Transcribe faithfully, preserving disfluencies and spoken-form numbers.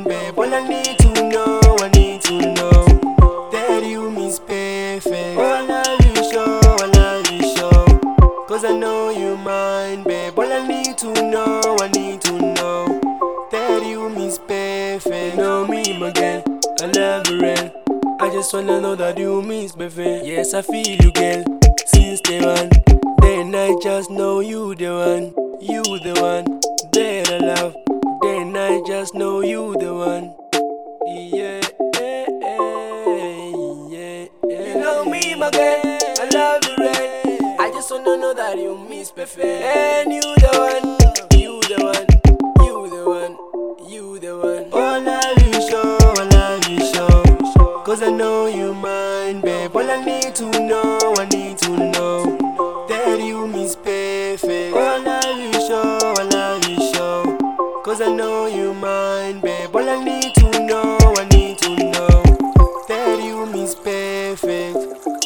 mind, babe. All I need to know, I need to know that you miss perfect. Oh, I love you, sure, I love you, sure. Cause I know you mine, babe. All I need to know, I need to know that you miss perfect. You know me, my girl, I love you, real. I just wanna know that you miss perfect. Yes, I feel you, girl, since day one. Then I just know you the one, you the one that I love. Then I just know you the one. Yeah, yeah, yeah, yeah. You know me, my girl, I love you, right? I just wanna know that you miss perfect. And you the one, you the one, you the one, you the one. Oh, I love you, sure, I love you, sure. Cause I know you mine, babe. All I need to know, I need to know that you miss perfect. Oh, I love you, sure, I love you, sure. Cause I know you mine, babe. All I need to know, I need to know that you miss perfect.